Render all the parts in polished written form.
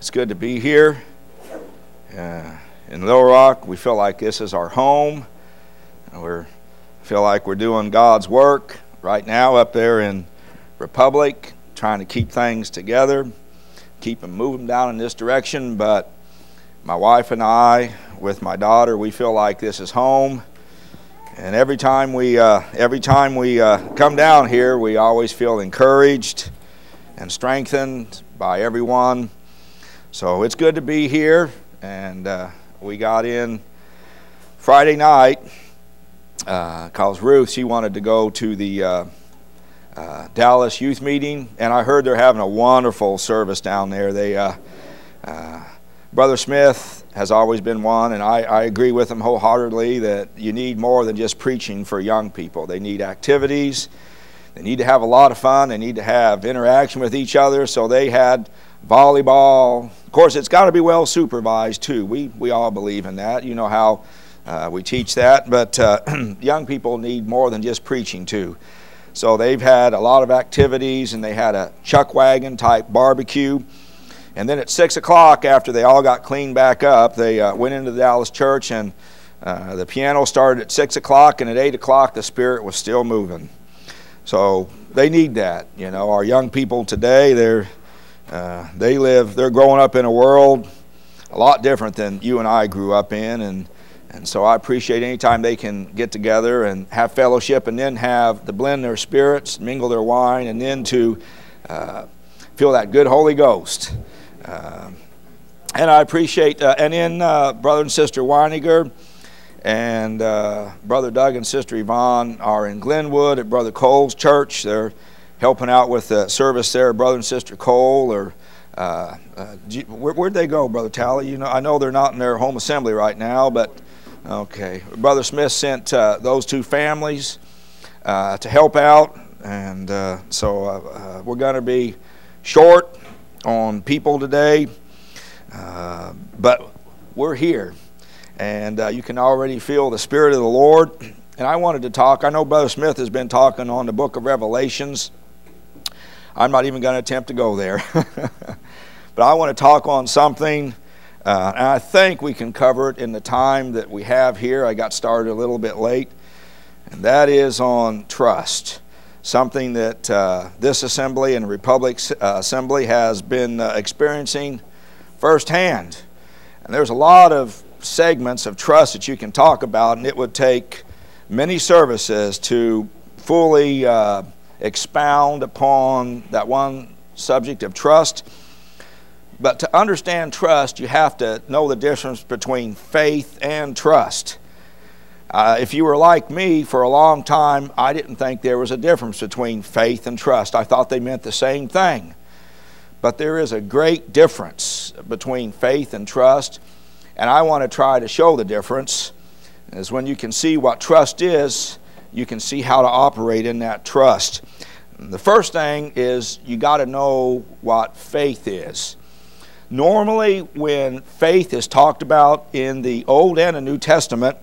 It's good to be here. In Little Rock, we feel like this is our home. We feel like we're doing God's work right now up there in Republic, trying to keep things together, keep them moving down in this direction. But my wife and I, with my daughter, we feel like this is home. And every time we come down here, we always feel encouraged and strengthened by everyone. So it's good to be here, and we got in Friday night because Ruth, she wanted to go to the Dallas youth meeting, and I heard they're having a wonderful service down there. Brother Smith has always been one, and I agree with him wholeheartedly that you need more than just preaching for young people. They need activities. They need to have a lot of fun. They need to have interaction with each other. So they had volleyball. Of course, it's got to be well supervised too. We all believe in that. You know how we teach that. But young people need more than just preaching too. So they've had a lot of activities, and they had a chuck wagon type barbecue. And then at 6 o'clock, after they all got cleaned back up, they went into the Dallas church, and the piano started at 6 o'clock, and at 8 o'clock the Spirit was still moving. So they need that. You know, our young people today, they're growing up in a world a lot different than you and I grew up in, and so I appreciate any time they can get together and have fellowship, and then have to blend their spirits, mingle their wine, and then to feel that good Holy Ghost. And I appreciate, and then Brother and Sister Weiniger and Brother Doug and Sister Yvonne are in Glenwood at Brother Cole's church. They're helping out with the service there. Brother and Sister Cole, or where'd they go, Brother Tally? You know, I know they're not in their home assembly right now, but okay. Brother Smith sent those two families to help out, and so we're going to be short on people today, but we're here, and you can already feel the Spirit of the Lord. And I wanted to talk. I know Brother Smith has been talking on the book of Revelations. I'm not even going to attempt to go there. But I want to talk on something, and I think we can cover it in the time that we have here. I got started a little bit late, and that is on trust. Something that this assembly and Republic Assembly has been experiencing firsthand. And there's a lot of segments of trust that you can talk about, and it would take many services to fully expound upon that one subject of trust. But to understand trust, you have to know the difference between faith and trust. If you were like me, for a long time, I didn't think there was a difference between faith and trust. I thought they meant the same thing. But there is a great difference between faith and trust, and I want to try to show the difference. As when you can see what trust is, you can see how to operate in that trust. The first thing is you got to know what faith is. Normally, when faith is talked about in the Old and the New Testament,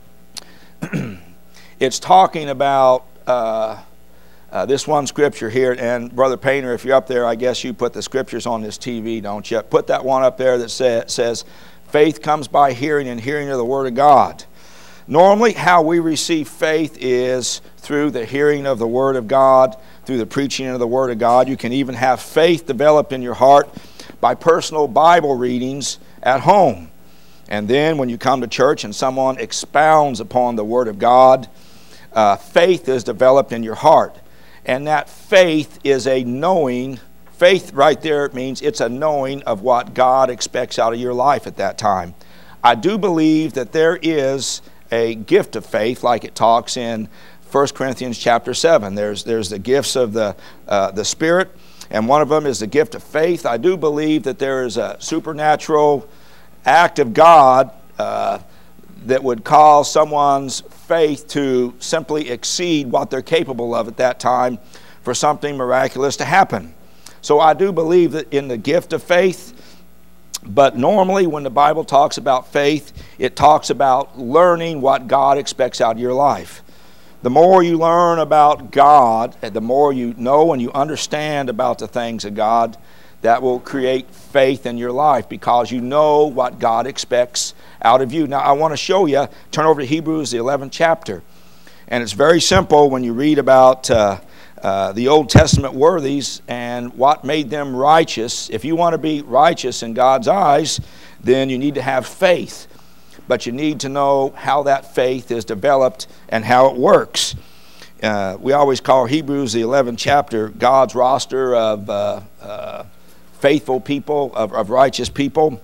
it's talking about this one scripture here. And Brother Painter, if you're up there, I guess you put the scriptures on this TV, don't you? Put that one up there that says, faith comes by hearing, and hearing of the Word of God. Normally, how we receive faith is through the hearing of the Word of God, through the preaching of the Word of God. You can even have faith developed in your heart by personal Bible readings at home. And then when you come to church and someone expounds upon the Word of God, faith is developed in your heart. And that faith is a knowing. Faith right there means it's a knowing of what God expects out of your life at that time. I do believe that there is a gift of faith, like it talks in 1 Corinthians chapter 7. There's the gifts of the Spirit, and one of them is the gift of faith. I do believe that there is a supernatural act of God that would cause someone's faith to simply exceed what they're capable of at that time for something miraculous to happen. So I do believe that in the gift of faith, but normally when the Bible talks about faith, it talks about learning what God expects out of your life. The more you learn about God, the more you know and you understand about the things of God, that will create faith in your life because you know what God expects out of you. Now, I want to show you, turn over to Hebrews, the 11th chapter. And it's very simple when you read about the Old Testament worthies and what made them righteous. If you want to be righteous in God's eyes, then you need to have faith. But you need to know how that faith is developed and how it works. We always call Hebrews, the 11th chapter, God's roster of faithful people, of righteous people.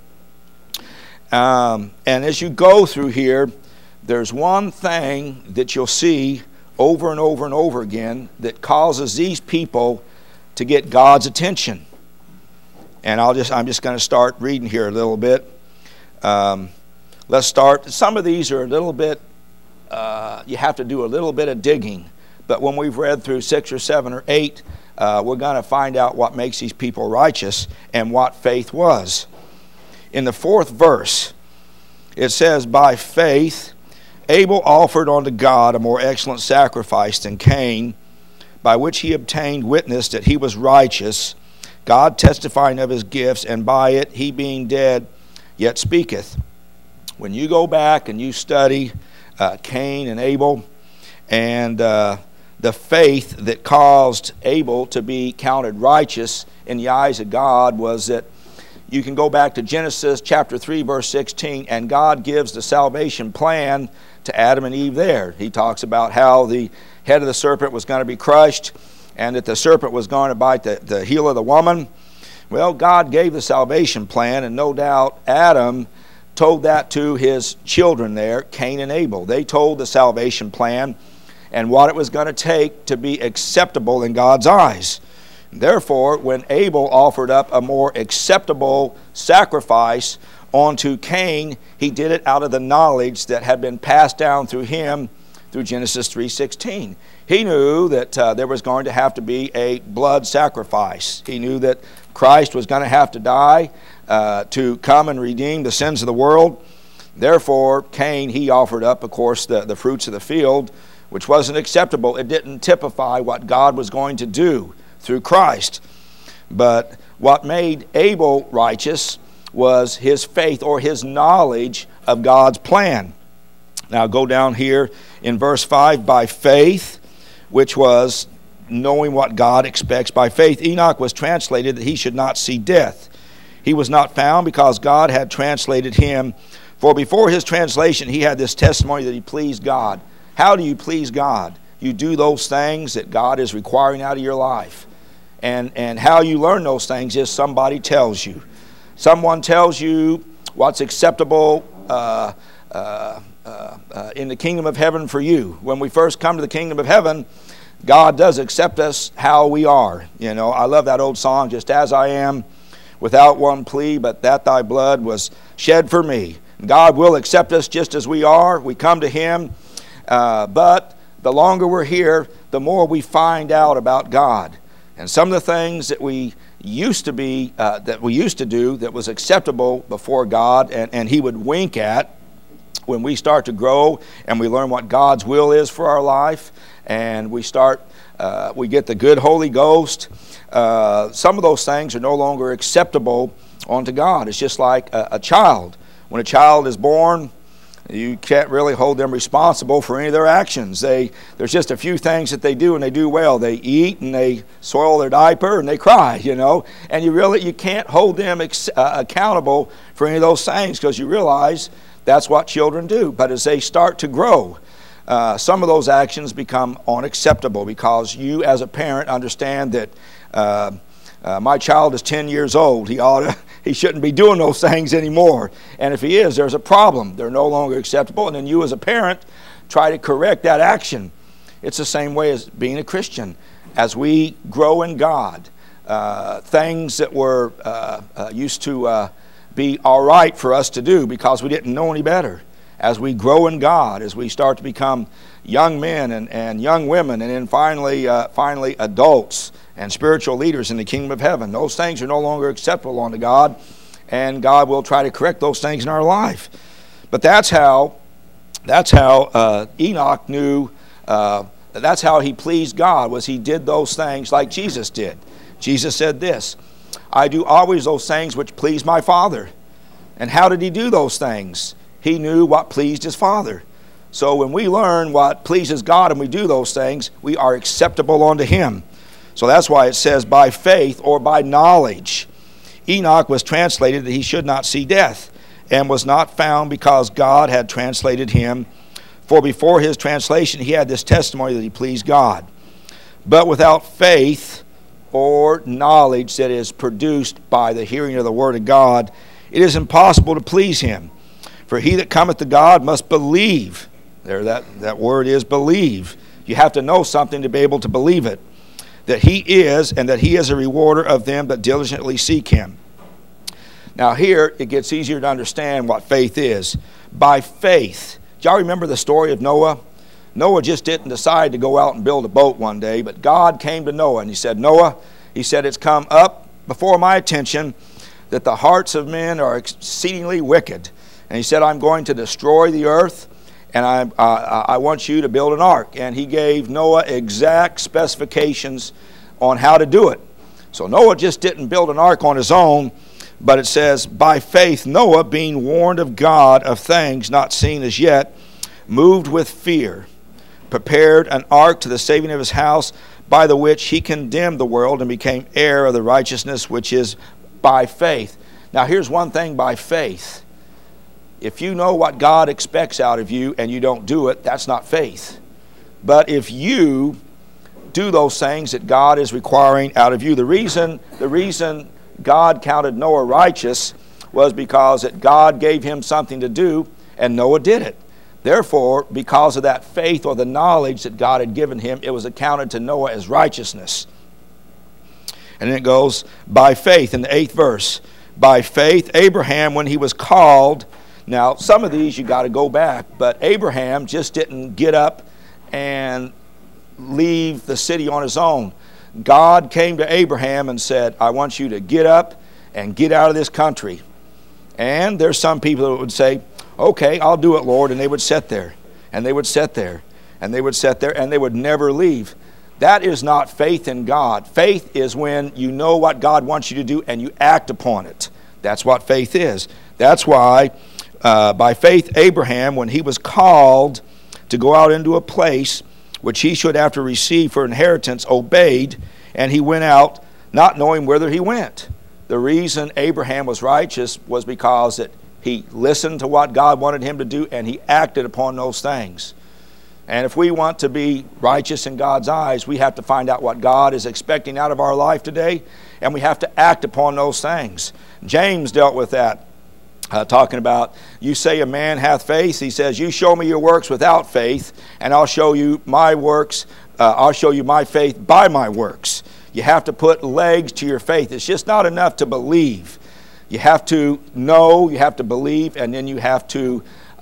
And as you go through here, there's one thing that you'll see over and over and over again that causes these people to get God's attention. And I'm just going to start reading here a little bit. Let's start. Some of these are a little bit, you have to do a little bit of digging. But when we've read through 6 or 7 or 8, we're going to find out what makes these people righteous and what faith was. In the 4th verse, it says, by faith, Abel offered unto God a more excellent sacrifice than Cain, by which he obtained witness that he was righteous, God testifying of his gifts, and by it he being dead yet speaketh. When you go back and you study Cain and Abel and the faith that caused Abel to be counted righteous in the eyes of God was that you can go back to Genesis chapter 3 verse 16, and God gives the salvation plan to Adam and Eve there. He talks about how the head of the serpent was going to be crushed and that the serpent was going to bite the heel of the woman. Well, God gave the salvation plan, and no doubt Adam told that to his children there, Cain and Abel. They told the salvation plan and what it was going to take to be acceptable in God's eyes. Therefore, when Abel offered up a more acceptable sacrifice onto Cain, he did it out of the knowledge that had been passed down through him through Genesis 3:16. He knew that there was going to have to be a blood sacrifice. He knew that Christ was going to have to die to come and redeem the sins of the world. Therefore, Cain, he offered up, of course, the fruits of the field, which wasn't acceptable. It didn't typify what God was going to do through Christ. But what made Abel righteous was his faith or his knowledge of God's plan. Now go down here in verse 5, by faith, which was knowing what God expects. By faith Enoch was translated that he should not see death. He was not found because God had translated him. For before his translation he had this testimony that he pleased God. How do you please God? You do those things that God is requiring out of your life. And how you learn those things is somebody tells you. Someone tells you what's acceptable in the kingdom of heaven for you. When we first come to the kingdom of heaven, God does accept us how we are. You know, I love that old song, just as I am, without one plea, but that thy blood was shed for me. God will accept us just as we are. We come to him, but the longer we're here, the more we find out about God. And some of the things that we used to do that was acceptable before God and he would wink at, when we start to grow and we learn what God's will is for our life, and we get the good Holy Ghost, some of those things are no longer acceptable unto God. It's just like a child. When a child is born, you can't really hold them responsible for any of their actions. There's just a few things that they do, and they do well. They eat, and they soil their diaper, and they cry, you know. And you can't hold them accountable for any of those things, because you realize that's what children do. But as they start to grow, some of those actions become unacceptable, because you as a parent understand that my child is 10 years old. He shouldn't be doing those things anymore. And if he is, there's a problem. They're no longer acceptable. And then you as a parent try to correct that action. It's the same way as being a Christian. As we grow in God, things that were used to be all right for us to do because we didn't know any better. As we grow in God, as we start to become young men and young women, and then finally adults and spiritual leaders in the kingdom of heaven, those things are no longer acceptable unto God, and God will try to correct those things in our life. But that's how Enoch knew. That's how he pleased God, was he did those things like Jesus did. Jesus said this, I do always those things which please my Father. And how did he do those things? He knew what pleased his Father. So when we learn what pleases God and we do those things, we are acceptable unto him. So that's why it says by faith or by knowledge. Enoch was translated that he should not see death, and was not found because God had translated him. For before his translation he had this testimony that he pleased God. But without faith or knowledge that is produced by the hearing of the word of God, it is impossible to please him. For he that cometh to God must believe. There, that word is believe. You have to know something to be able to believe it. That he is, and that he is a rewarder of them that diligently seek him. Now here, it gets easier to understand what faith is. By faith. Do y'all remember the story of Noah? Noah just didn't decide to go out and build a boat one day, but God came to Noah and he said, Noah, he said, it's come up before my attention that the hearts of men are exceedingly wicked. And he said, I'm going to destroy the earth, and I want you to build an ark. And he gave Noah exact specifications on how to do it. So Noah just didn't build an ark on his own, but it says, by faith Noah, being warned of God of things not seen as yet, moved with fear, prepared an ark to the saving of his house, by the which he condemned the world and became heir of the righteousness which is by faith. Now here's one thing by faith. If you know what God expects out of you and you don't do it, that's not faith. But if you do those things that God is requiring out of you, the reason God counted Noah righteous was because that God gave him something to do and Noah did it. Therefore, because of that faith or the knowledge that God had given him, it was accounted to Noah as righteousness. And then it goes, by faith, in the 8th verse. By faith, Abraham, when he was called. Now, some of these you got to go back, but Abraham just didn't get up and leave the city on his own. God came to Abraham and said, I want you to get up and get out of this country. And there's some people that would say, okay, I'll do it, Lord. And they would sit there, and they would sit there, and they would sit there, and they would never leave. That is not faith in God. Faith is when you know what God wants you to do and you act upon it. That's what faith is. That's why by faith Abraham, when he was called to go out into a place which he should after receive for inheritance, obeyed, and he went out not knowing whither he went. The reason Abraham was righteous was because that he listened to what God wanted him to do and he acted upon those things. And if we want to be righteous in God's eyes, we have to find out what God is expecting out of our life today, and we have to act upon those things. James dealt with that, talking about, you say a man hath faith. He says, you show me your works without faith, and I'll show you my works. I'll show you my faith by my works. You have to put legs to your faith. It's just not enough to believe. You have to know, you have to believe, and then you have to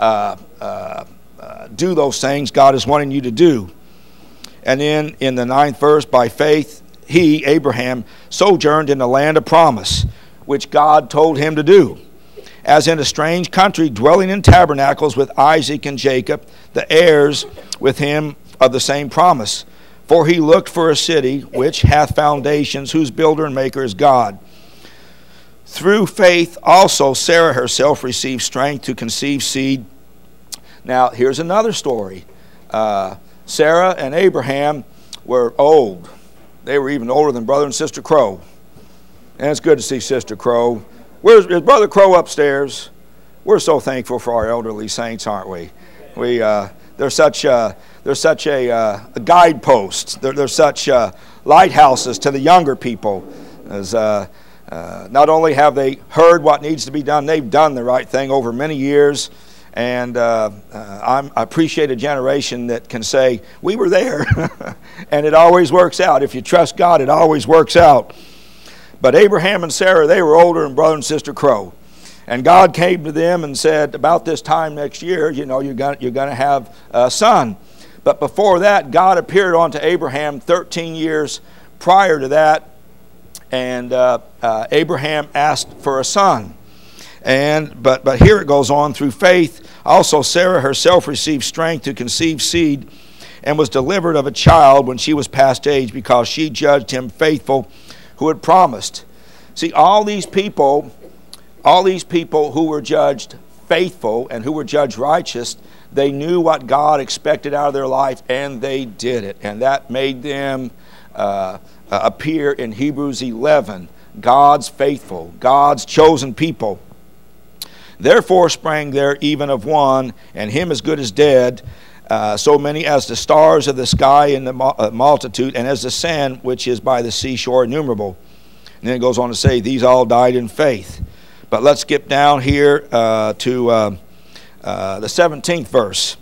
do those things God is wanting you to do. And then in the 9th verse, by faith he, Abraham, sojourned in the land of promise, which God told him to do, as in a strange country, dwelling in tabernacles with Isaac and Jacob, the heirs with him of the same promise. For he looked for a city which hath foundations, whose builder and maker is God. Through faith also Sarah herself received strength to conceive seed. Now, here's another story. Sarah and Abraham were old. They were even older than Brother and Sister Crow. And it's good to see Sister Crow. Is Brother Crow upstairs? We're so thankful for our elderly saints, aren't we? They're such a guidepost. They're such lighthouses to the younger people. As not only have they heard what needs to be done, they've done the right thing over many years. And I appreciate a generation that can say, we were there. And it always works out. If you trust God, it always works out. But Abraham and Sarah, they were older than Brother and Sister Crow. And God came to them and said, about this time next year, you know, you're going to have a son. But before that, God appeared unto Abraham 13 years prior to that. And Abraham asked for a son. But here it goes on, through faith also Sarah herself received strength to conceive seed, and was delivered of a child when she was past age, because she judged him faithful who had promised. See, all these people who were judged faithful and who were judged righteous, they knew what God expected out of their life, and they did it. And that made them appear in Hebrews 11, God's faithful, God's chosen people. Therefore sprang there even of one, and him as good as dead, so many as the stars of the sky in the multitude, and as the sand which is by the seashore innumerable. And then it goes on to say, these all died in faith. But let's skip down here to the 17th verse.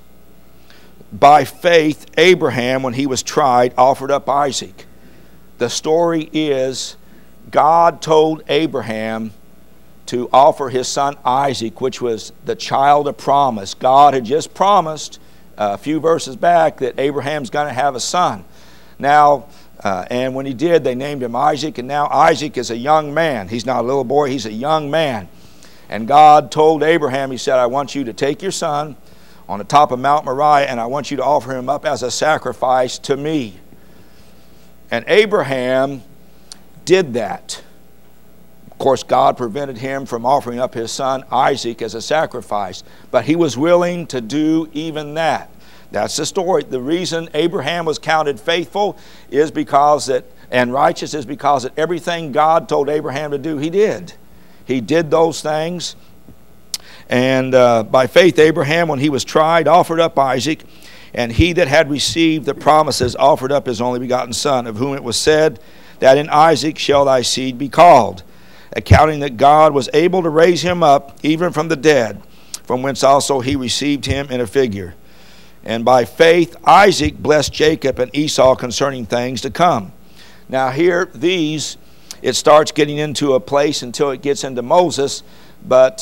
By faith, Abraham, when he was tried, offered up Isaac. The story is God told Abraham to offer his son Isaac, which was the child of promise. God had just promised a few verses back that Abraham's going to have a son. Now, and when he did, they named him Isaac, and now Isaac is a young man. He's not a little boy, he's a young man. And God told Abraham, he said, I want you to take your son on the top of Mount Moriah, and I want you to offer him up as a sacrifice to me. And Abraham did that. Of course, God prevented him from offering up his son Isaac as a sacrifice, but he was willing to do even that. That's the story. The reason Abraham was counted faithful is because that, and righteous, is because that everything God told Abraham to do, he did. He did those things. And by faith, Abraham, when he was tried, offered up Isaac. And he that had received the promises offered up his only begotten son, of whom it was said, that in Isaac shall thy seed be called, accounting that God was able to raise him up even from the dead, from whence also he received him in a figure. And by faith Isaac blessed Jacob and Esau concerning things to come. Now here, it starts getting into a place until it gets into Moses, but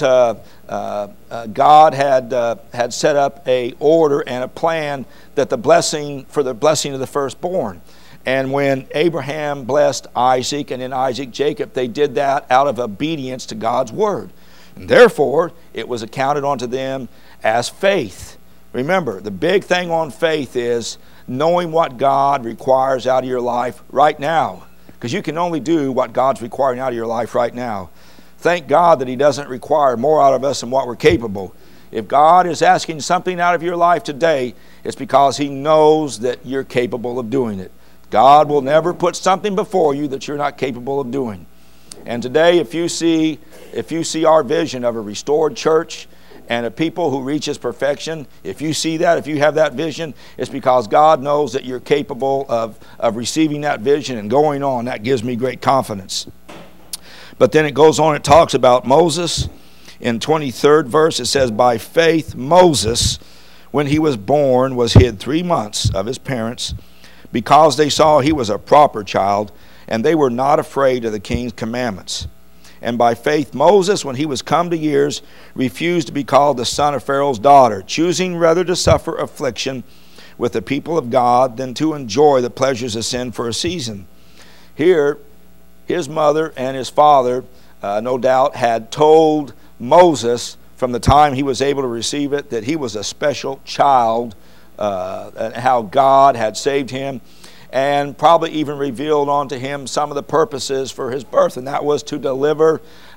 God had set up a order and a plan that the blessing of the firstborn. And when Abraham blessed Isaac and then Isaac Jacob, they did that out of obedience to God's word. And therefore, it was accounted unto them as faith. Remember, the big thing on faith is knowing what God requires out of your life right now. Because you can only do what God's requiring out of your life right now. Thank God that He doesn't require more out of us than what we're capable. If God is asking something out of your life today, it's because He knows that you're capable of doing it. God will never put something before you that you're not capable of doing. And today, if you see our vision of a restored church and a people who reaches perfection, if you see that, if you have that vision, it's because God knows that you're capable of receiving that vision and going on. That gives me great confidence. But then it goes on, it talks about Moses. In 23rd verse, it says, by faith Moses, when he was born, was hid 3 months of his parents, because they saw he was a proper child, and they were not afraid of the king's commandments. And by faith Moses, when he was come to years, refused to be called the son of Pharaoh's daughter, choosing rather to suffer affliction with the people of God than to enjoy the pleasures of sin for a season. Here, his mother and his father, no doubt, had told Moses from the time he was able to receive it that he was a special child, and how God had saved him, and probably even revealed unto him some of the purposes for his birth, and that was to deliver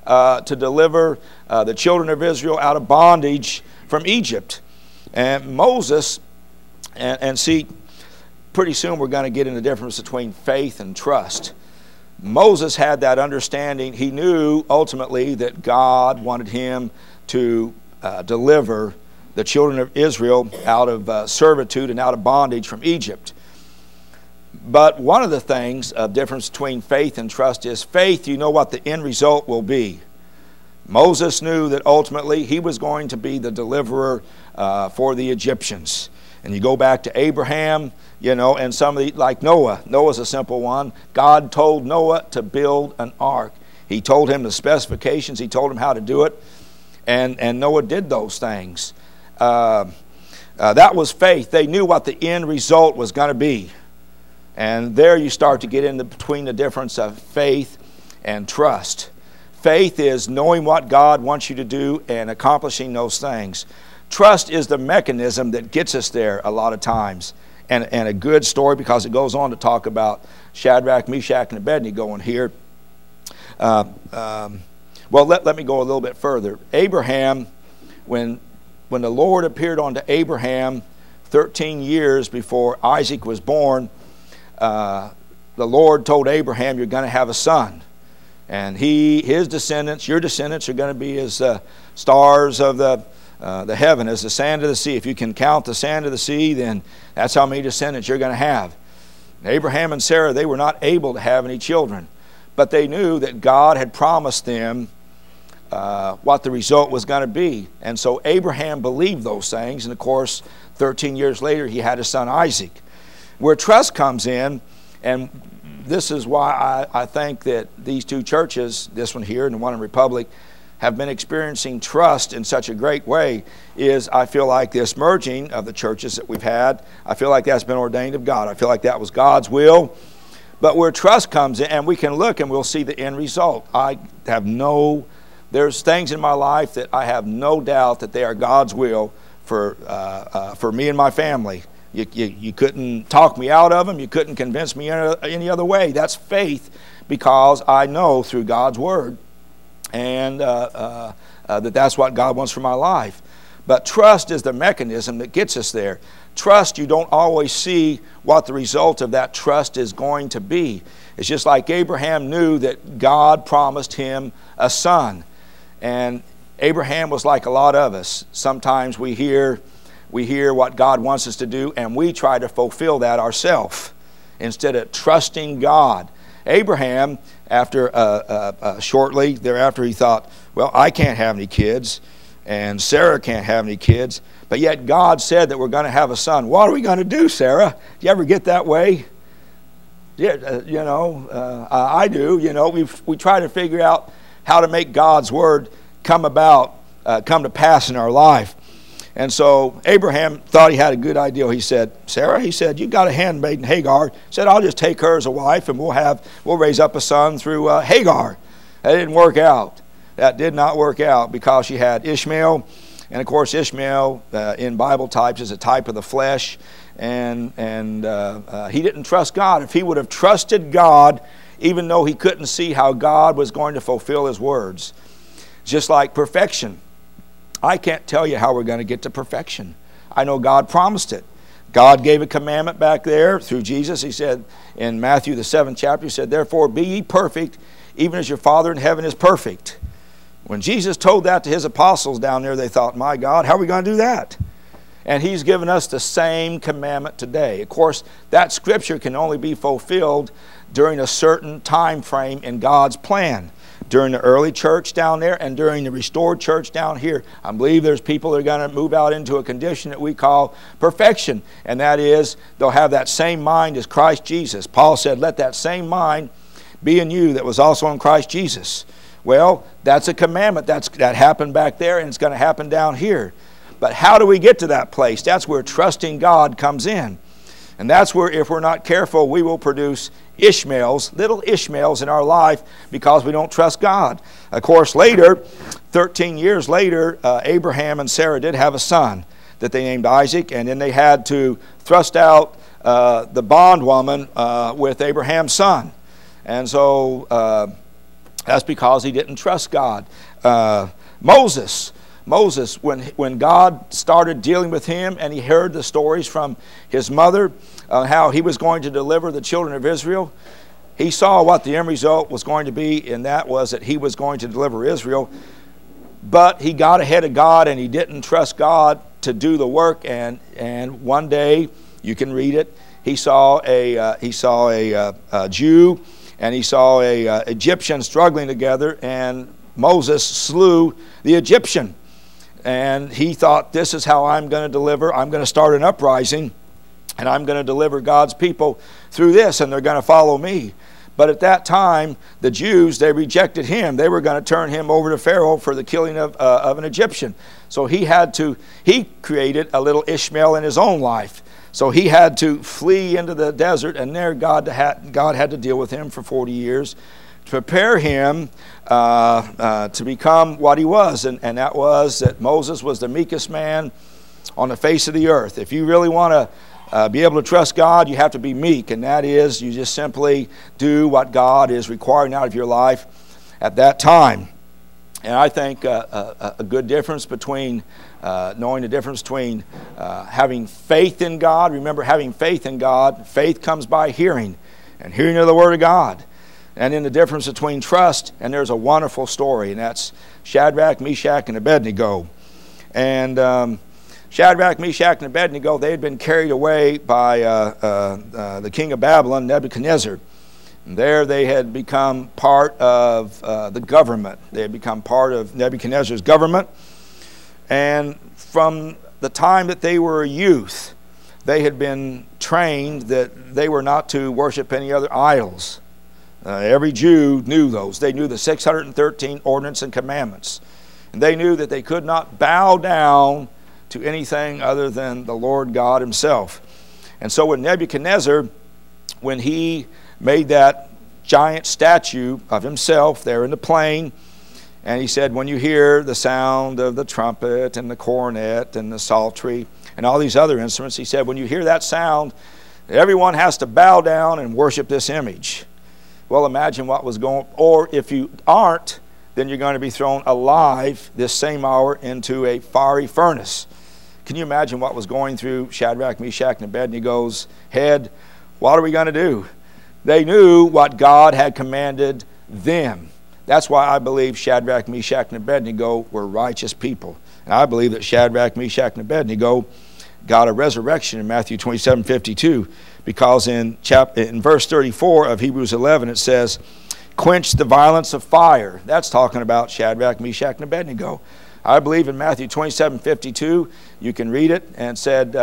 the children of Israel out of bondage from Egypt. And Moses, and see, pretty soon we're going to get into the difference between faith and trust. Moses had that understanding. He knew ultimately that God wanted him to deliver the children of Israel out of servitude and out of bondage from Egypt. But one of the things of difference between faith and trust is faith, you know what the end result will be. Moses knew that ultimately he was going to be the deliverer for the Egyptians. And you go back to Abraham, and some of the, like Noah. Noah's a simple one. God told Noah to build an ark. He told him the specifications. He told him how to do it. And Noah did those things. That was faith. They knew what the end result was going to be. And there you start to get into between the difference of faith and trust. Faith is knowing what God wants you to do and accomplishing those things. Trust is the mechanism that gets us there a lot of times. And a good story, because it goes on to talk about Shadrach, Meshach, and Abednego in here. Well, let me go a little bit further. Abraham, when the Lord appeared unto Abraham 13 years before Isaac was born, the Lord told Abraham, you're going to have a son. And his descendants, your descendants, are going to be as stars of the heaven, as the sand of the sea. If you can count the sand of the sea, then that's how many descendants you're going to have. And Abraham and Sarah, they were not able to have any children, but they knew that God had promised them what the result was going to be. And so Abraham believed those things, and of course 13 years later he had his son Isaac. Where trust comes in, and this is why I think that these two churches, this one here and the one in Republic, have been experiencing trust in such a great way, is I feel like this merging of the churches that we've had, I feel like that's been ordained of God. I feel like that was God's will. But where trust comes in, and we can look and we'll see the end result. There's things in my life that I have no doubt that they are God's will for me and my family. You couldn't talk me out of them. You couldn't convince me any other way. That's faith, because I know through God's Word and that's what God wants for my life. But trust is the mechanism that gets us there. Trust, you don't always see what the result of that trust is going to be. It's just like Abraham knew that God promised him a son. And Abraham was like a lot of us. Sometimes we hear what God wants us to do, and we try to fulfill that ourselves instead of trusting God. Abraham, shortly thereafter, he thought, well, I can't have any kids, and Sarah can't have any kids, but yet God said that we're going to have a son. What are we going to do, Sarah? Do you ever get that way? Yeah, I do. We try to figure out how to make God's word come to pass in our life. And so Abraham thought he had a good idea. He said, Sarah, he said, you got a handmaiden Hagar. He said, I'll just take her as a wife, and we'll raise up a son through Hagar. That didn't work out. That did not work out, because she had Ishmael. And of course, Ishmael in Bible types is a type of the flesh. And he didn't trust God. If he would have trusted God, even though he couldn't see how God was going to fulfill his words. Just like perfection. I can't tell you how we're going to get to perfection. I know God promised it. God gave a commandment back there through Jesus. He said in Matthew the 7th chapter, he said, therefore be ye perfect, even as your Father in heaven is perfect. When Jesus told that to his apostles down there, they thought, my God, how are we going to do that? And he's given us the same commandment today. Of course, that scripture can only be fulfilled during a certain time frame in God's plan. During the early church down there and during the restored church down here, I believe there's people that are going to move out into a condition that we call perfection. And that is, they'll have that same mind as Christ Jesus. Paul said, let that same mind be in you that was also in Christ Jesus. Well, that's a commandment. That happened back there, and it's going to happen down here. But how do we get to that place? That's where trusting God comes in. And that's where, if we're not careful, we will produce Ishmaels, little Ishmaels in our life, because we don't trust God. Of course, later, 13 years later, Abraham and Sarah did have a son that they named Isaac, and then they had to thrust out the bondwoman with Abraham's son. And so that's because he didn't trust God. Moses, when God started dealing with him and he heard the stories from his mother, how he was going to deliver the children of Israel, he saw what the end result was going to be, and that was that he was going to deliver Israel. But he got ahead of God, and he didn't trust God to do the work. And one day, you can read it, he saw a Jew, and he saw a Egyptian struggling together, and Moses slew the Egyptian. And he thought, this is how I'm going to deliver. I'm going to start an uprising, and I'm going to deliver God's people through this, and they're going to follow me. But at that time, the Jews, they rejected him. They were going to turn him over to Pharaoh for the killing of an Egyptian. So he created a little Ishmael in his own life. So he had to flee into the desert, and there God had to deal with him for 40 years to prepare him to become what he was. And that was that Moses was the meekest man on the face of the earth. If you really want to be able to trust God, you have to be meek, and that is, you just simply do what God is requiring out of your life. at that time. And I think a good difference between knowing the difference between having faith in God. Remember, having faith in God, faith comes by hearing, and hearing of the Word of God. And then the difference between trust, and there's a wonderful story, and that's Shadrach, Meshach, and Abednego. And Shadrach, Meshach, and Abednego, they had been carried away by the king of Babylon, Nebuchadnezzar. And there they had become part of the government. They had become part of Nebuchadnezzar's government. And from the time that they were a youth, they had been trained that they were not to worship any other idols. Every Jew knew those. They knew the 613 ordinances and commandments. And they knew that they could not bow down to anything other than the Lord God himself. And so when Nebuchadnezzar, when he made that giant statue of himself there in the plain, and he said, when you hear the sound of the trumpet and the cornet and the psaltery and all these other instruments, he said, when you hear that sound, everyone has to bow down and worship this image. Well, imagine what was going on. Or if you aren't, then you're going to be thrown alive this same hour into a fiery furnace. Can you imagine what was going through Shadrach, Meshach, and Abednego's head? What are we going to do? They knew what God had commanded them. That's why I believe Shadrach, Meshach, and Abednego were righteous people. And I believe that Shadrach, Meshach, and Abednego got a resurrection in Matthew 27:52, because in verse 34 of Hebrews 11 it says, quench the violence of fire. That's talking about Shadrach, Meshach, and Abednego. I believe in Matthew 27:52, you can read it, and said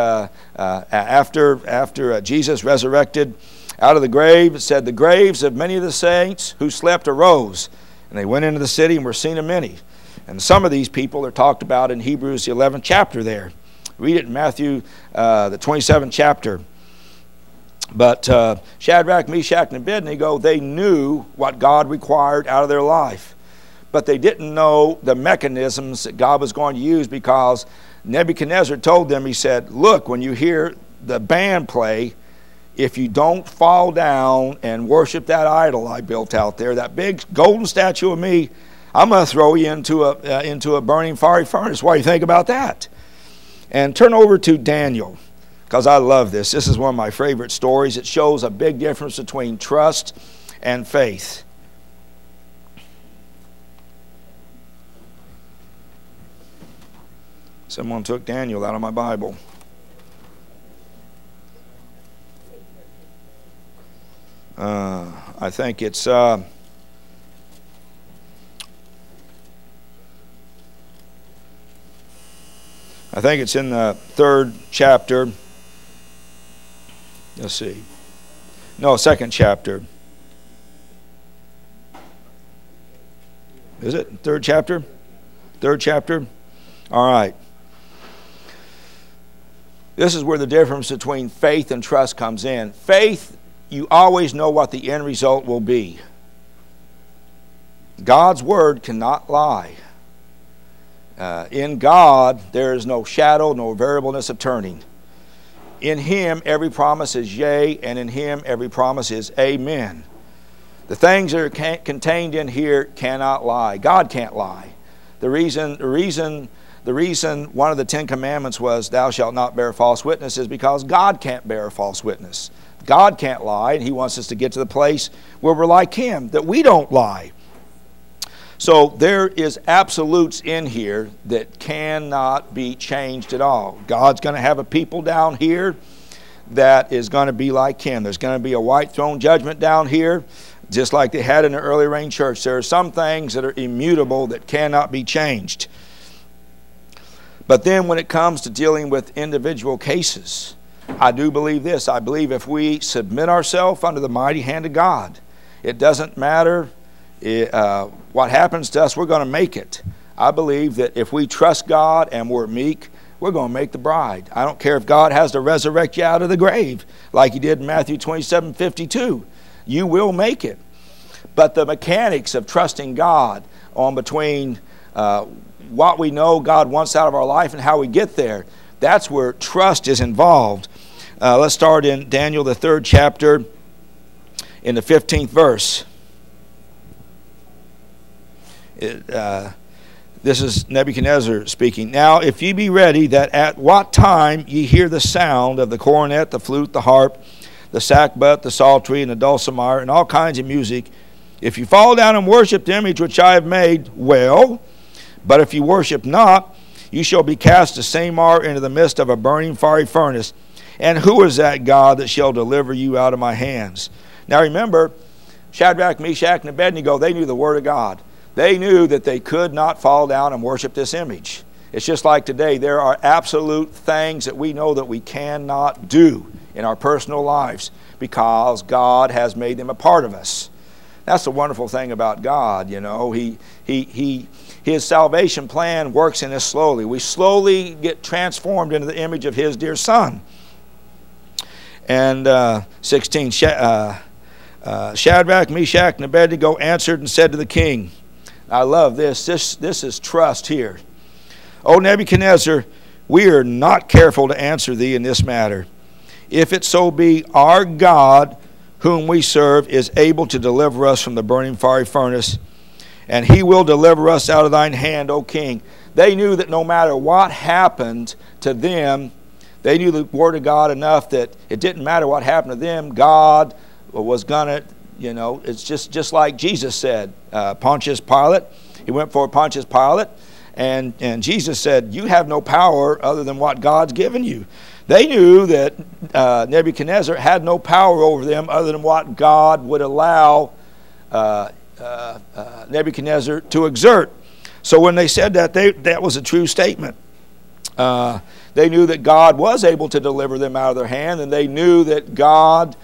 after Jesus resurrected out of the grave, it said, the graves of many of the saints who slept arose, and they went into the city and were seen of many. And some of these people are talked about in Hebrews the 11th chapter there. Read it in Matthew the 27th chapter. But Shadrach, Meshach, and Abednego, they knew what God required out of their life. But they didn't know the mechanisms that God was going to use, because Nebuchadnezzar told them, he said, look, when you hear the band play, if you don't fall down and worship that idol I built out there, that big golden statue of me, I'm going to throw you into a burning fiery furnace. What do you think about that? And turn over to Daniel, because I love this. This is one of my favorite stories. It shows a big difference between trust and faith. Someone took Daniel out of my Bible. I think it's I think it's in the 3rd chapter. Let's see. No, 2nd chapter. Is it 3rd chapter? 3rd chapter? All right. This is where the difference between faith and trust comes in. Faith, you always know what the end result will be. God's word cannot lie. In God, there is no shadow, no variableness of turning. In Him, every promise is yea, and in Him, every promise is amen. The things that are contained in here cannot lie. God can't lie. The reason one of the 10 commandments was, thou shalt not bear false witness, is because God can't bear a false witness. God can't lie, and He wants us to get to the place where we're like Him, that we don't lie. So there is absolutes in here that cannot be changed at all. God's going to have a people down here that is going to be like Him. There's going to be a white throne judgment down here, just like they had in the early rain church. There are some things that are immutable that cannot be changed. But then when it comes to dealing with individual cases, I do believe this. I believe if we submit ourselves under the mighty hand of God, it doesn't matter what happens to us, we're going to make it. I believe that if we trust God and we're meek, we're going to make the bride. I don't care if God has to resurrect you out of the grave like He did in Matthew 27:52. You will make it. But the mechanics of trusting God on between what we know God wants out of our life and how we get there, that's where trust is involved. Let's start in Daniel, the 3rd chapter, in the 15th verse. This is Nebuchadnezzar speaking. Now, if ye be ready, that at what time ye hear the sound of the cornet, the flute, the harp, the sackbut, the psaltery, and the dulcimer, and all kinds of music, if you fall down and worship the image which I have made, well, but if you worship not, you shall be cast the same hour into the midst of a burning fiery furnace. And who is that God that shall deliver you out of my hands? Now remember, Shadrach, Meshach, and Abednego, they knew the Word of God. They knew that they could not fall down and worship this image. It's just like today. There are absolute things that we know that we cannot do in our personal lives because God has made them a part of us. That's the wonderful thing about God, you know. His salvation plan works in us slowly. We slowly get transformed into the image of His dear Son. And 16, Shadrach, Meshach, and Abednego answered and said to the king, I love this. This is trust here. O Nebuchadnezzar, we are not careful to answer thee in this matter. If it so be our God whom we serve is able to deliver us from the burning fiery furnace, and He will deliver us out of thine hand, O king. They knew that no matter what happened to them, they knew the Word of God enough that it didn't matter what happened to them. God was going to, you know, it's just like Jesus said. Pontius Pilate, he went for Pontius Pilate, and Jesus said, you have no power other than what God's given you. They knew that Nebuchadnezzar had no power over them other than what God would allow Nebuchadnezzar to exert. So when they said that, that was a true statement. They knew that God was able to deliver them out of their hand, and they knew that God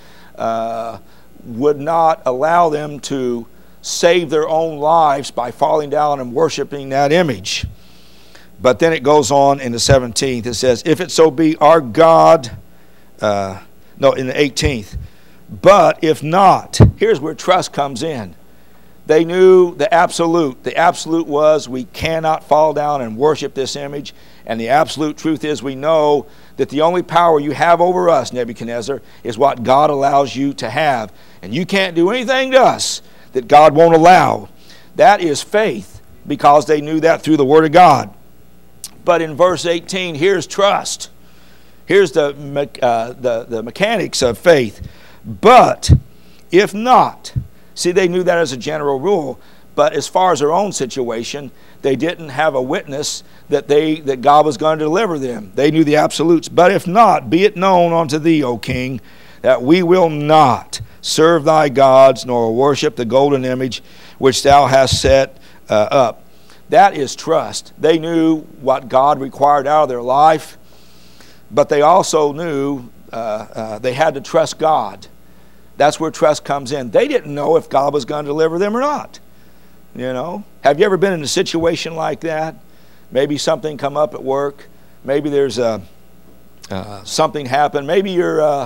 would not allow them to save their own lives by falling down and worshiping that image. But then it goes on in the 17th. It says, if it so be our God, in the 18th. But if not, here's where trust comes in. They knew the absolute. The absolute was we cannot fall down and worship this image. And the absolute truth is we know that the only power you have over us, Nebuchadnezzar, is what God allows you to have. And you can't do anything to us that God won't allow. That is faith, because they knew that through the Word of God. But in verse 18, here's trust. Here's the mechanics of faith. But if not, see, they knew that as a general rule, but as far as their own situation, they didn't have a witness that God was going to deliver them. They knew the absolutes. But if not, be it known unto thee, O king, that we will not serve thy gods, nor worship the golden image which thou hast set up. That is trust. They knew what God required out of their life, but they also knew they had to trust God. That's where trust comes in. They didn't know if God was going to deliver them or not. You know, have you ever been in a situation like that? Maybe something come up at work. Maybe there's something happen. Maybe you're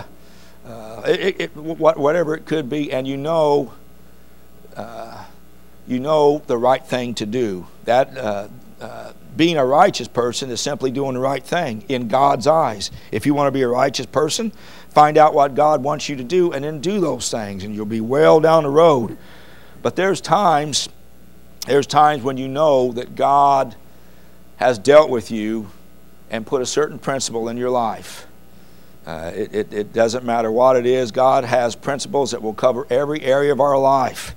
whatever it could be, and you know the right thing to do. That being a righteous person is simply doing the right thing in God's eyes. If you want to be a righteous person, find out what God wants you to do and then do those things, and you'll be well down the road. But there's times when you know that God has dealt with you and put a certain principle in your life. It doesn't matter what it is. God has principles that will cover every area of our life.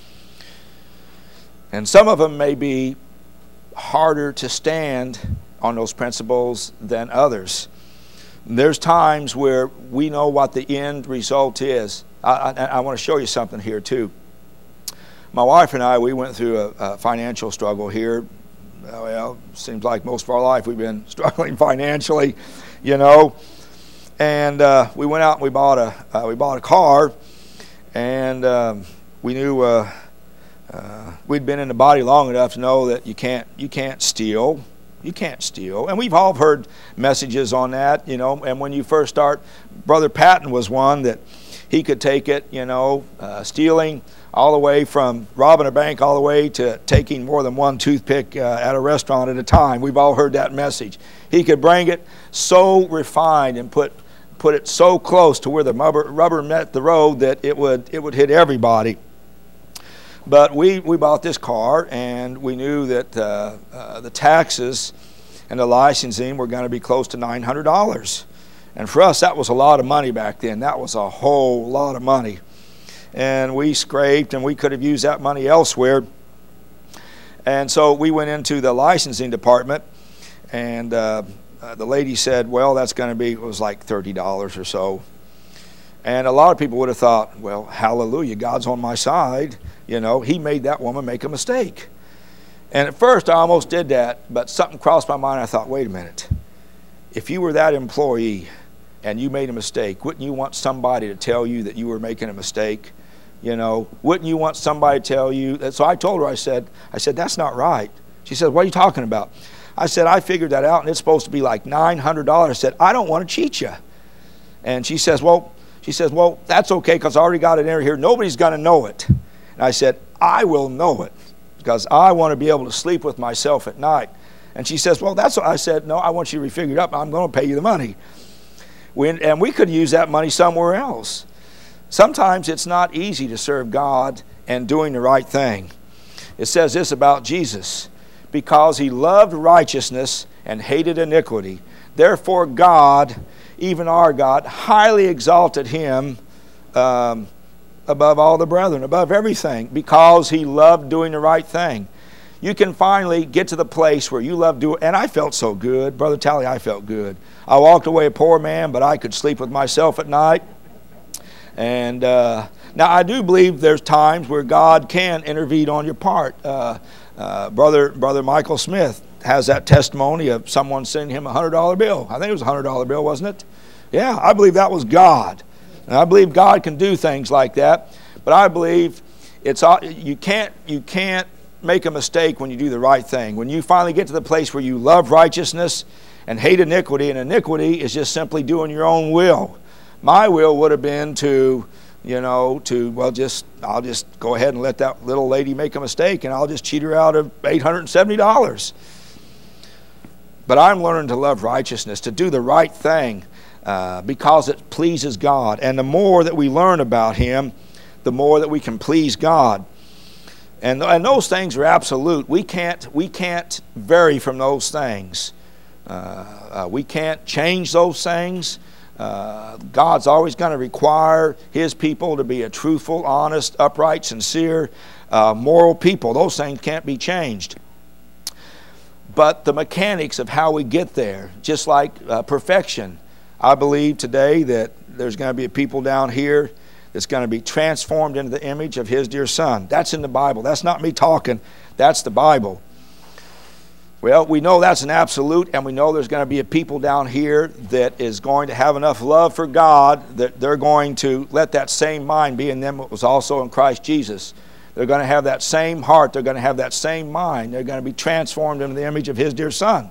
And some of them may be harder to stand on those principles than others. There's times where we know what the end result is. I want to show you something here too. My wife and I, we went through a financial struggle here. Well, seems like most of our life we've been struggling financially, you know. And we went out and we bought a car, and we knew we'd been in the body long enough to know that you can't steal. You can't steal. And we've all heard messages on that, you know. And when you first start, Brother Patton was one that he could take it, you know, stealing all the way from robbing a bank all the way to taking more than one toothpick at a restaurant at a time. We've all heard that message. He could bring it so refined and put it so close to where the rubber met the road that it would hit everybody. But we bought this car, and we knew that the taxes and the licensing were going to be close to $900. And for us, that was a lot of money back then. That was a whole lot of money. And we scraped, and we could have used that money elsewhere. And so we went into the licensing department, and the lady said, well, that's going to be, it was like $30 or so. And a lot of people would have thought, well, hallelujah, God's on my side. You know, he made that woman make a mistake. And at first I almost did that, but something crossed my mind. I thought, wait a minute. If you were that employee and you made a mistake, wouldn't you want somebody to tell you that you were making a mistake? You know, wouldn't you want somebody to tell you? So I told her, I said, that's not right. She said, what are you talking about? I said, I figured that out, and it's supposed to be like $900. I said, I don't want to cheat you. And she says, well, that's okay, because I already got it in here. Nobody's going to know it. And I said, I will know it, because I want to be able to sleep with myself at night. And she says, well, that's what I said. No, I want you to figure it up. I'm going to pay you the money. And we could use that money somewhere else. Sometimes it's not easy to serve God and doing the right thing. It says this about Jesus: because he loved righteousness and hated iniquity, therefore God, even our God, highly exalted him above all the brethren, above everything, because he loved doing the right thing. You can finally get to the place where you love doing, and I felt so good. Brother Tally, I felt good. I walked away a poor man, but I could sleep with myself at night. And now I do believe there's times where God can intervene on your part. Brother Michael Smith has that testimony of someone sending him a $100 bill. I think it was a $100 bill, wasn't it? Yeah, I believe that was God. And I believe God can do things like that. But I believe you can't make a mistake when you do the right thing. When you finally get to the place where you love righteousness and hate iniquity, and iniquity is just simply doing your own will. My will would have been I'll just go ahead and let that little lady make a mistake, and I'll just cheat her out of $870. But I'm learning to love righteousness, to do the right thing, because it pleases God. And the more that we learn about him, the more that we can please God. And those things are absolute. We can't vary from those things. We can't change those things. God's always going to require his people to be a truthful, honest, upright, sincere, moral people. Those things can't be changed. But the mechanics of how we get there, just like perfection, I believe today that there's going to be a people down here that's going to be transformed into the image of his dear Son. That's in the Bible. That's not me talking. That's the Bible. Well, we know that's an absolute, and we know there's going to be a people down here that is going to have enough love for God that they're going to let that same mind be in them that was also in Christ Jesus. They're going to have that same heart. They're going to have that same mind. They're going to be transformed into the image of his dear Son.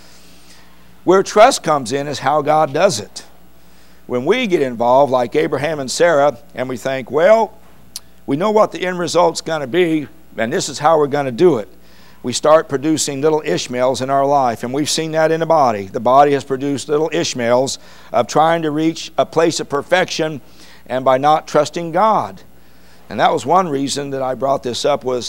Where trust comes in is how God does it. When we get involved, like Abraham and Sarah, and we think, well, we know what the end result's going to be, and this is how we're going to do it. We start producing little Ishmaels in our life, and we've seen that in the body. The body has produced little Ishmaels of trying to reach a place of perfection, and by not trusting God. And that was one reason that I brought this up, was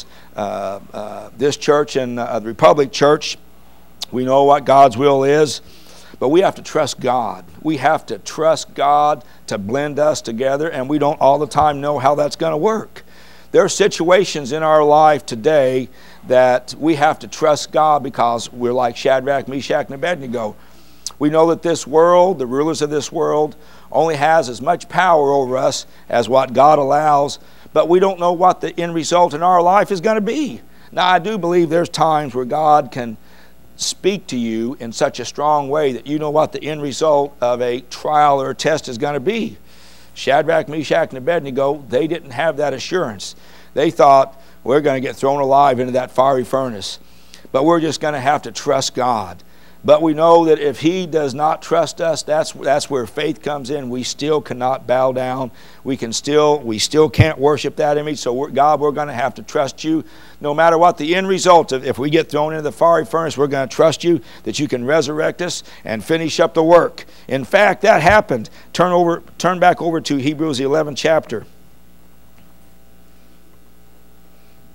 this church and the Republic Church. We know what God's will is, but we have to trust God. We have to trust God to blend us together, and we don't all the time know how that's going to work. There are situations in our life today that we have to trust God, because we're like Shadrach, Meshach, and Abednego. We know that this world, the rulers of this world, only has as much power over us as what God allows, but we don't know what the end result in our life is going to be. Now, I do believe there's times where God can speak to you in such a strong way that you know what the end result of a trial or a test is going to be. Shadrach, Meshach, and Abednego, they didn't have that assurance. They thought, we're going to get thrown alive into that fiery furnace, but we're just going to have to trust God. But we know that if he does not trust us, that's where faith comes in. We still cannot bow down. We still can't worship that image. So God, we're going to have to trust you. No matter what the end result of, if we get thrown into the fiery furnace, we're going to trust you that you can resurrect us and finish up the work. In fact, that happened. Turn back over to Hebrews 11 chapter.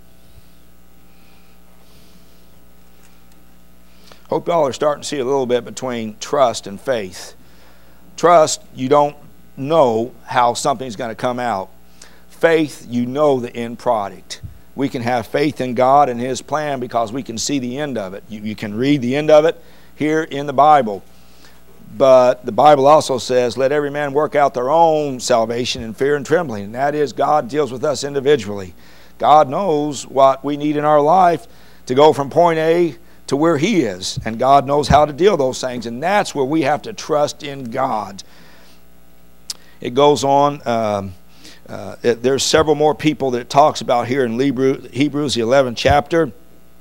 Hope y'all are starting to see a little bit between trust and faith. Trust, you don't know how something's going to come out. Faith, you know the end product. We can have faith in God and His plan because we can see the end of it. You can read the end of it here in the Bible. But the Bible also says, let every man work out their own salvation in fear and trembling. And that is, God deals with us individually. God knows what we need in our life to go from point A to where He is. And God knows how to deal those things. And that's where we have to trust in God. It goes on. There's several more people that it talks about here in Hebrews, the 11th chapter.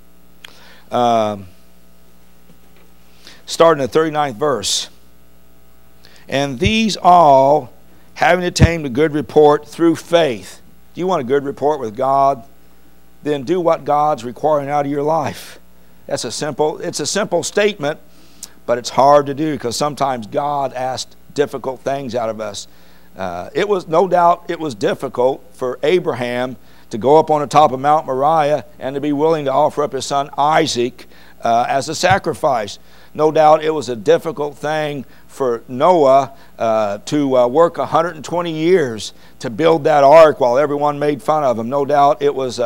Starting at the 39th verse. And these all, having attained a good report through faith. Do you want a good report with God? Then do what God's requiring out of your life. It's a simple statement, but it's hard to do because sometimes God asks difficult things out of us. It was no doubt it was difficult for Abraham to go up on the top of Mount Moriah and to be willing to offer up his son Isaac as a sacrifice. No doubt it was a difficult thing for Noah to work 120 years to build that ark while everyone made fun of him. No doubt it was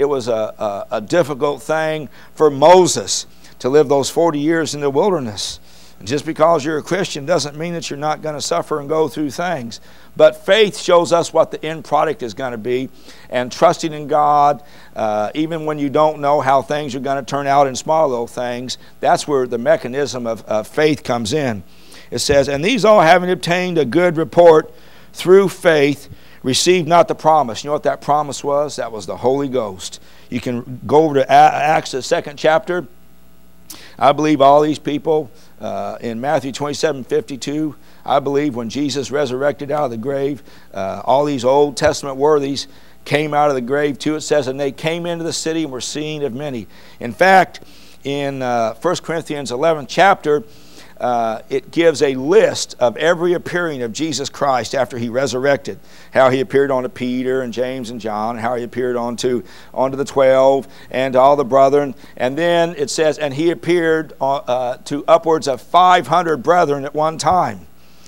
a difficult thing for Moses to live those 40 years in the wilderness. And just because you're a Christian doesn't mean that you're not going to suffer and go through things. But faith shows us what the end product is going to be. And trusting in God, even when you don't know how things are going to turn out in small little things, that's where the mechanism of faith comes in. It says, and these all having obtained a good report through faith, received not the promise. You know what that promise was? That was the Holy Ghost. You can go over to Acts, the 2nd chapter. I believe all these people in Matthew 27:52, I believe when Jesus resurrected out of the grave, all these Old Testament worthies came out of the grave too. It says, and they came into the city and were seen of many. In fact, in 1 Corinthians 11th chapter, it gives a list of every appearing of Jesus Christ after He resurrected. How He appeared unto Peter and James and John, how He appeared unto the 12 and to all the brethren. And then it says, and He appeared to upwards of 500 brethren at one time.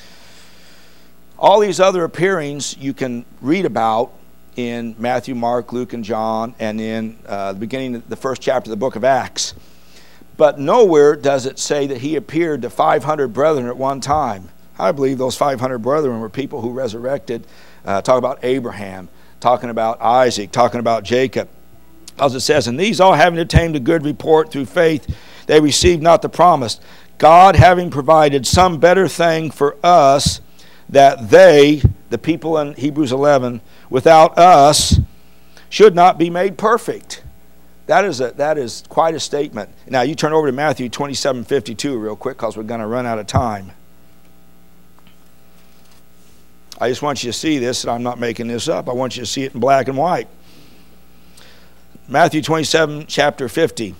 All these other appearings you can read about in Matthew, Mark, Luke, and John, and in the beginning of the 1st chapter of the book of Acts. But nowhere does it say that He appeared to 500 brethren at one time. I believe those 500 brethren were people who resurrected. Talking about Abraham, talking about Isaac, talking about Jacob. As it says, and these all having obtained a good report through faith, they received not the promise. God having provided some better thing for us, that they, the people in Hebrews 11, without us, should not be made perfect. That is quite a statement. Now you turn over to Matthew 27:52 real quick because we're going to run out of time. I just want you to see this, and I'm not making this up. I want you to see it in black and white. Matthew 27, chapter 50,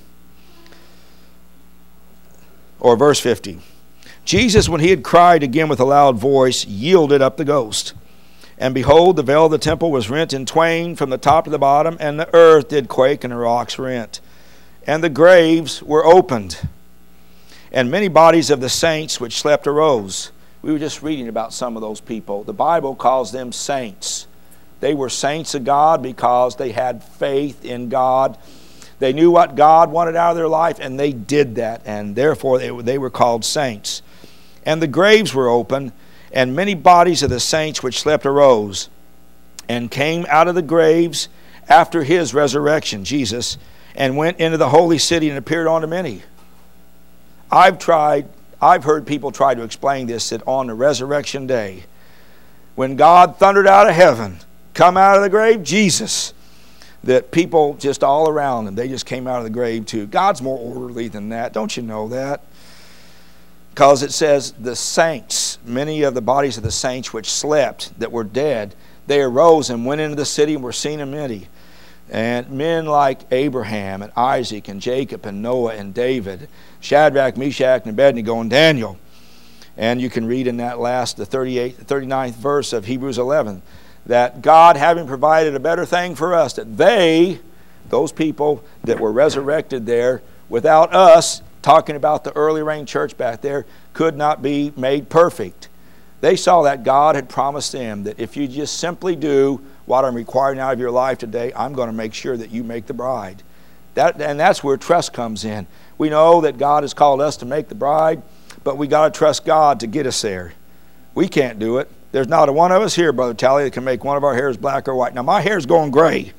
or verse 50. Jesus, when He had cried again with a loud voice, yielded up the ghost. And behold, the veil of the temple was rent in twain from the top to the bottom, and the earth did quake, and the rocks rent. And the graves were opened, and many bodies of the saints which slept arose. We were just reading about some of those people. The Bible calls them saints. They were saints of God because they had faith in God. They knew what God wanted out of their life, and they did that, and therefore they were called saints. And the graves were opened, and many bodies of the saints which slept arose, and came out of the graves after His resurrection, Jesus, and went into the holy city and appeared unto many. I've heard people try to explain this, that on the resurrection day, when God thundered out of heaven, come out of the grave, Jesus, that people just all around them, they just came out of the grave too. God's more orderly than that. Don't you know that? Because it says the saints, many of the bodies of the saints which slept, that were dead, they arose and went into the city and were seen of many. And men like Abraham and Isaac and Jacob and Noah and David, Shadrach, Meshach, and Abednego, and Daniel. And you can read in that the 39th verse of Hebrews 11, that God having provided a better thing for us, that they, those people that were resurrected there, without us, talking about the early rain church back there, could not be made perfect. They saw that God had promised them that if you just simply do what I'm requiring out of your life today, I'm going to make sure that you make the bride. And that's where trust comes in. We know that God has called us to make the bride, but we got to trust God to get us there. We can't do it. There's not a one of us here, Brother Tally, that can make one of our hairs black or white. Now, my hair's going gray.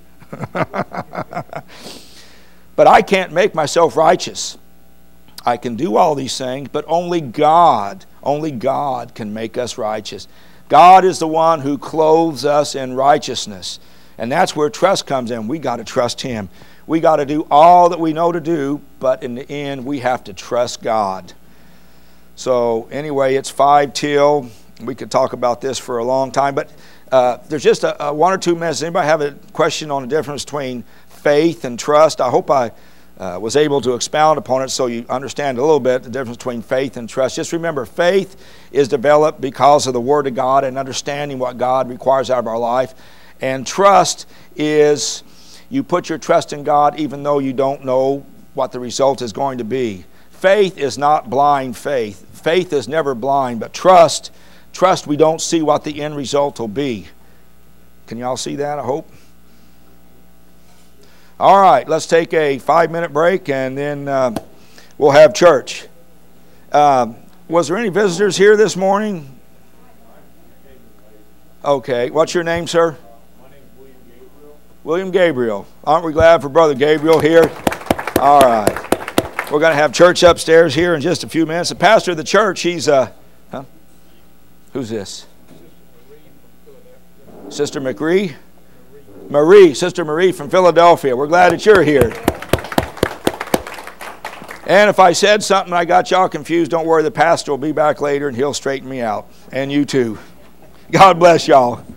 But I can't make myself righteous. I can do all these things, but only God can make us righteous. God is the one who clothes us in righteousness. And that's where trust comes in. We got to trust Him. We got to do all that we know to do, but in the end, we have to trust God. So anyway, it's 5 till. We could talk about this for a long time, but there's just a 1 or 2 minutes. Anybody have a question on the difference between faith and trust? I hope I was able to expound upon it so you understand a little bit the difference between faith and trust. Just remember, faith is developed because of the Word of God and understanding what God requires out of our life. And trust is you put your trust in God even though you don't know what the result is going to be. Faith is not blind faith. Faith is never blind, but trust, we don't see what the end result will be. Can you all see that, I hope? All right, let's take a 5-minute break and then we'll have church. Was there any visitors here this morning? Okay, what's your name, sir? My name is William Gabriel. William Gabriel. Aren't we glad for Brother Gabriel here? All right. We're going to have church upstairs here in just a few minutes. The pastor of the church, he's... Who's this? Sister McRee? Marie, Sister Marie from Philadelphia. We're glad that you're here. And if I said something I got y'all confused, don't worry, the pastor will be back later and he'll straighten me out. And you too. God bless y'all.